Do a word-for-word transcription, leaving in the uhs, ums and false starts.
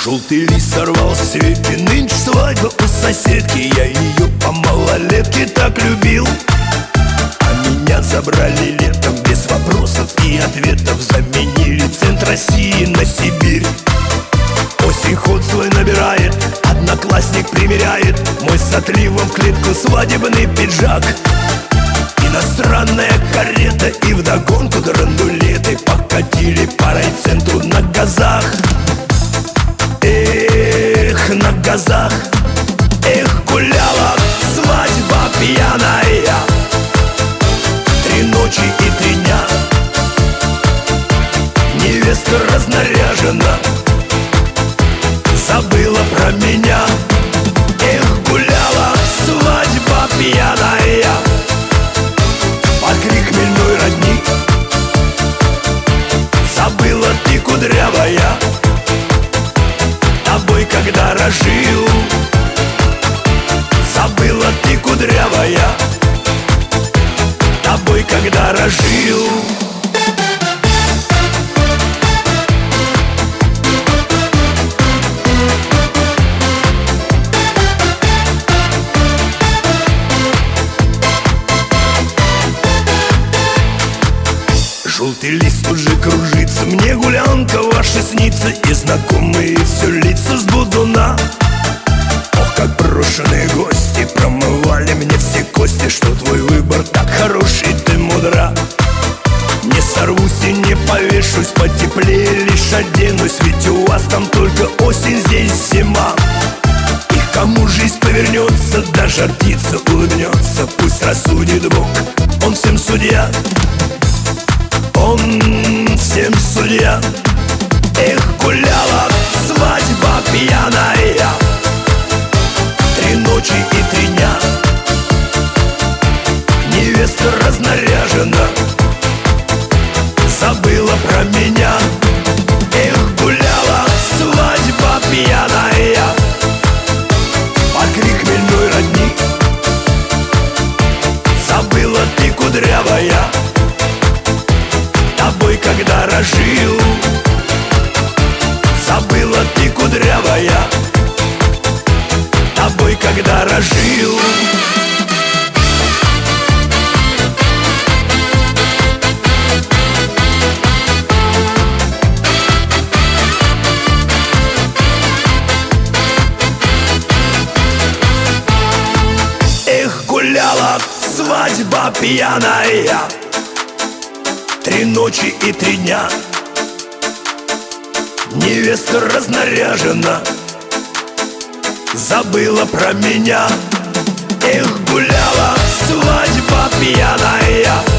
Желтый лист сорвал с ветки, нынче свадьба у соседки. Я ее по малолетке так любил, а меня забрали летом без вопросов и ответов. Заменили центр России на Сибирь. Осень ход свой набирает, одноклассник примеряет мой с отливом в клетку свадебный пиджак. Иностранная карета и вдогонку драндулеты покатили по райцентру на газах. Эх, на газах, эх, гуляла свадьба пьяная. Три ночи и три дня невеста разнаряжена, забыла про меня. Эх, гуляла свадьба пьяная под крик хмельной родни. Забыла ты, кудрявая, тобой когда рожил. Забыла ты, кудрявая, тобой когда рожил. Желтый лист уже кружится, мне гулянка ваша снится, и знакомые все лица с будуна. Ох, как брошенные гости промывали мне все кости, что твой выбор так хороший, ты мудра. Не сорвусь и не повешусь, потеплее лишь оденусь, ведь у вас там только осень, здесь зима. И кому жизнь повернется, даже птица улыбнется, пусть рассудит Бог, он всем судья. Он всем судья. Эх, гуляла свадьба пьяная, три ночи и три дня невеста разнаряжена, забыла про меня. Эх, гуляла свадьба пьяная под крик хмельной родни. Забыла ты, кудрявая, тобой когда рожил. Забыла ты, кудрявая, тобой когда рожил. Эх, гуляла свадьба пьяная, три ночи и три дня невеста разнаряжена, забыла про меня. Эх, гуляла свадьба пьяная.